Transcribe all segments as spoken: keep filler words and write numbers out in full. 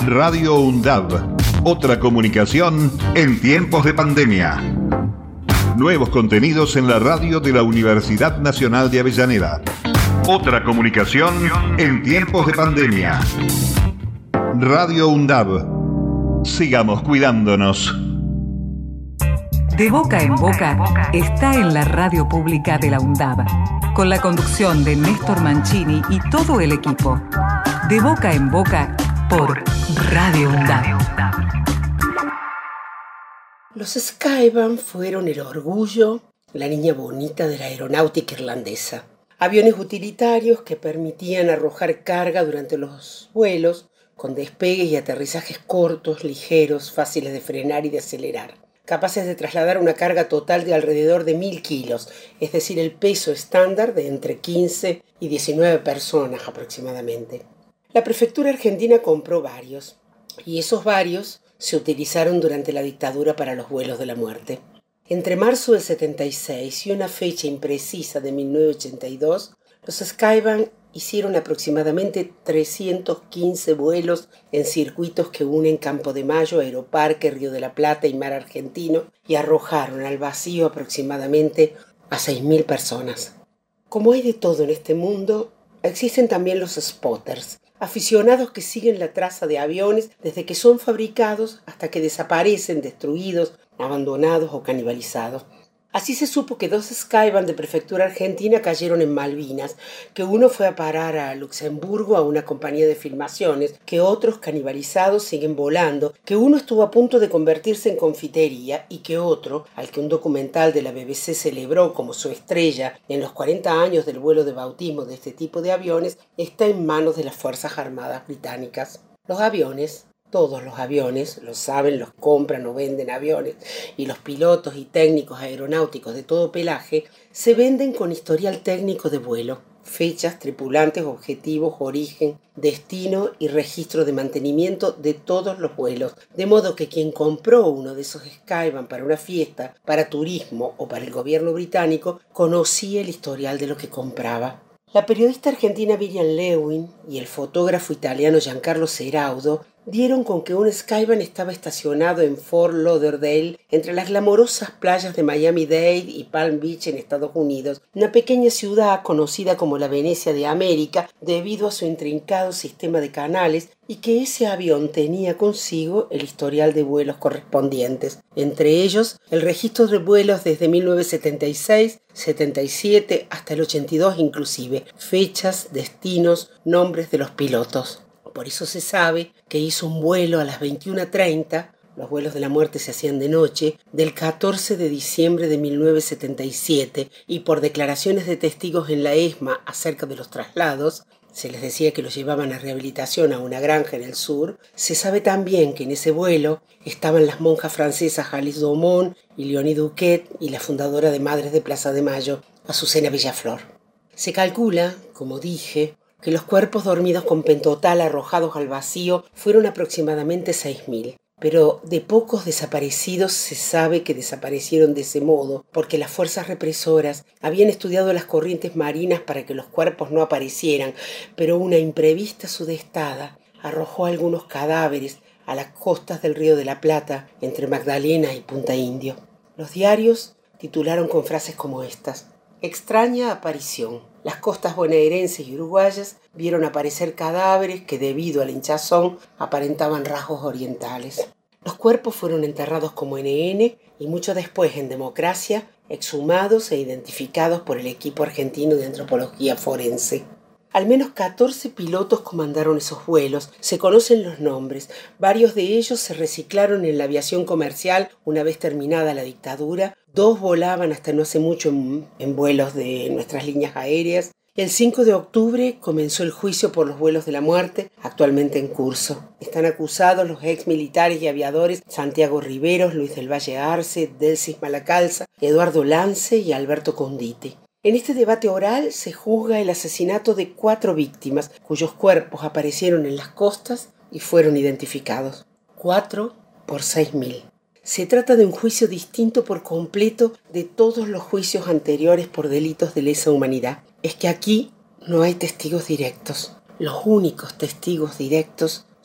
Radio UNDAB, otra comunicación en tiempos de pandemia. Nuevos contenidos en la radio de la Universidad Nacional de Avellaneda. Otra comunicación en tiempos de pandemia. Radio UNDAB. Sigamos cuidándonos. De Boca en Boca está en la radio pública de la UNDAB, con la conducción de Néstor Mancini y todo el equipo. De Boca en Boca por Radio UNDAB. Los Skyban fueron el orgullo, la niña bonita de la aeronáutica irlandesa. Aviones utilitarios que permitían arrojar carga durante los vuelos, con despegues y aterrizajes cortos, ligeros, fáciles de frenar y de acelerar. Capaces de trasladar una carga total de alrededor de mil kilos, es decir, el peso estándar de entre quince y diecinueve personas aproximadamente. La prefectura argentina compró varios, y esos varios se utilizaron durante la dictadura para los vuelos de la muerte. Entre marzo del setenta y seis y una fecha imprecisa de mil novecientos ochenta y dos, los Skyban hicieron aproximadamente trescientos quince vuelos en circuitos que unen Campo de Mayo, Aeroparque, Río de la Plata y Mar Argentino y arrojaron al vacío aproximadamente a seis mil personas. Como hay de todo en este mundo, existen también los spotters, aficionados que siguen la traza de aviones desde que son fabricados hasta que desaparecen destruidos, abandonados o canibalizados. Así se supo que dos Skyban de prefectura argentina cayeron en Malvinas, que uno fue a parar a Luxemburgo a una compañía de filmaciones, que otros canibalizados siguen volando, que uno estuvo a punto de convertirse en confitería y que otro, al que un documental de la B B C celebró como su estrella en los cuarenta años del vuelo de bautismo de este tipo de aviones, está en manos de las Fuerzas Armadas británicas. Los aviones, todos los aviones, lo saben, los compran o venden aviones, y los pilotos y técnicos aeronáuticos de todo pelaje se venden con historial técnico de vuelo, fechas, tripulantes, objetivos, origen, destino y registro de mantenimiento de todos los vuelos, de modo que quien compró uno de esos Skyban para una fiesta, para turismo o para el gobierno británico, conocía el historial de lo que compraba. La periodista argentina Miriam Lewin y el fotógrafo italiano Giancarlo Ceraudo dieron con que un Skyban estaba estacionado en Fort Lauderdale, entre las glamorosas playas de Miami-Dade y Palm Beach en Estados Unidos, una pequeña ciudad conocida como la Venecia de América debido a su intrincado sistema de canales, y que ese avión tenía consigo el historial de vuelos correspondientes, entre ellos el registro de vuelos desde mil novecientos setenta y seis, setenta y siete hasta el ochenta y dos inclusive, fechas, destinos, nombres de los pilotos. Por eso se sabe que hizo un vuelo a las veintiuna treinta, los vuelos de la muerte se hacían de noche, del catorce de diciembre de mil novecientos setenta y siete, y por declaraciones de testigos en la ESMA acerca de los traslados, se les decía que los llevaban a rehabilitación a una granja en el sur. Se sabe también que en ese vuelo estaban las monjas francesas Alice Domon y Leonie Duquet y la fundadora de Madres de Plaza de Mayo, Azucena Villaflor. Se calcula, como dije, que los cuerpos dormidos con pentotal arrojados al vacío fueron aproximadamente seis mil. Pero de pocos desaparecidos se sabe que desaparecieron de ese modo, porque las fuerzas represoras habían estudiado las corrientes marinas para que los cuerpos no aparecieran, pero una imprevista sudestada arrojó algunos cadáveres a las costas del Río de la Plata, entre Magdalena y Punta Indio. Los diarios titularon con frases como estas: extraña aparición. Las costas bonaerenses y uruguayas vieron aparecer cadáveres que, debido a la hinchazón, aparentaban rasgos orientales. Los cuerpos fueron enterrados como N N y mucho después, en democracia, exhumados e identificados por el equipo argentino de antropología forense. Al menos catorce pilotos comandaron esos vuelos. Se conocen los nombres. Varios de ellos se reciclaron en la aviación comercial una vez terminada la dictadura. Dos volaban hasta no hace mucho en, en vuelos de nuestras líneas aéreas. El cinco de octubre comenzó el juicio por los vuelos de la muerte, actualmente en curso. Están acusados los ex militares y aviadores Santiago Riveros, Luis del Valle Arce, Delsis Malacalza, Eduardo Lance y Alberto Condite. En este debate oral se juzga el asesinato de cuatro víctimas, cuyos cuerpos aparecieron en las costas y fueron identificados. Cuatro por seis mil. Se trata de un juicio distinto por completo de todos los juicios anteriores por delitos de lesa humanidad. Es que aquí no hay testigos directos. Los únicos testigos directos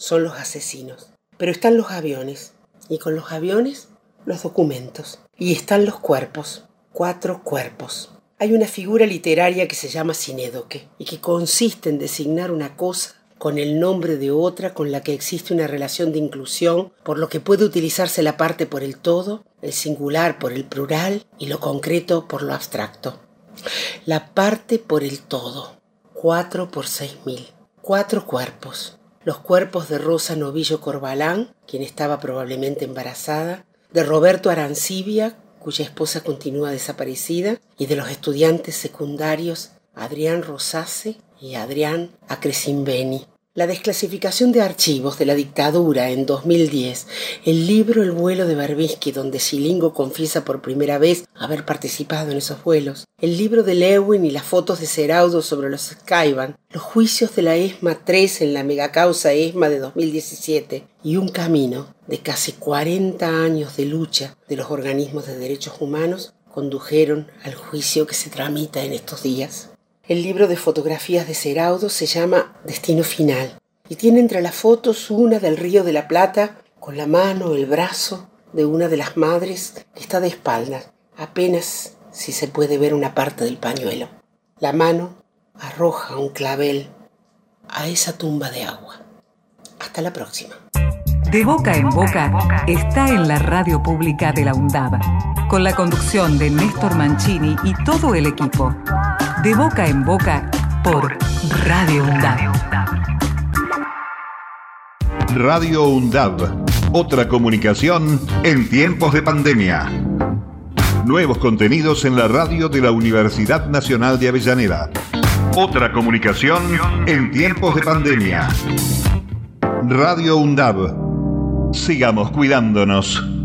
son los asesinos. Pero están los aviones, y con los aviones, los documentos. Y están los cuerpos, cuatro cuerpos. Hay una figura literaria que se llama sinédoque, y que consiste en designar una cosa con el nombre de otra con la que existe una relación de inclusión, por lo que puede utilizarse la parte por el todo, el singular por el plural y lo concreto por lo abstracto. La parte por el todo, cuatro por seis mil, cuatro cuerpos. Los cuerpos de Rosa Novillo Corbalán, quien estaba probablemente embarazada, de Roberto Arancibia, cuya esposa continúa desaparecida, y de los estudiantes secundarios Adrián Rosase y Adrián Acresimbeni. La desclasificación de archivos de la dictadura en dos mil diez, el libro El vuelo de Berbisky, donde Scilingo confiesa por primera vez haber participado en esos vuelos, el libro de Lewin y las fotos de Seraudo sobre los Skyban, los juicios de la ESMA tres en la megacausa ESMA de dos mil diecisiete y un camino de casi cuarenta años de lucha de los organismos de derechos humanos condujeron al juicio que se tramita en estos días. El libro de fotografías de Seraudo se llama Destino Final y tiene entre las fotos una del Río de la Plata con la mano o el brazo de una de las madres que está de espaldas, apenas si se puede ver una parte del pañuelo. La mano arroja un clavel a esa tumba de agua. Hasta la próxima. De Boca en Boca está en la radio pública de la UNDAB, con la conducción de Néstor Mancini y todo el equipo. De Boca en Boca por Radio UNDAB. Radio UNDAB, otra comunicación en tiempos de pandemia. Nuevos contenidos en la radio de la Universidad Nacional de Avellaneda. Otra comunicación en tiempos de pandemia. Radio UNDAB. Sigamos cuidándonos.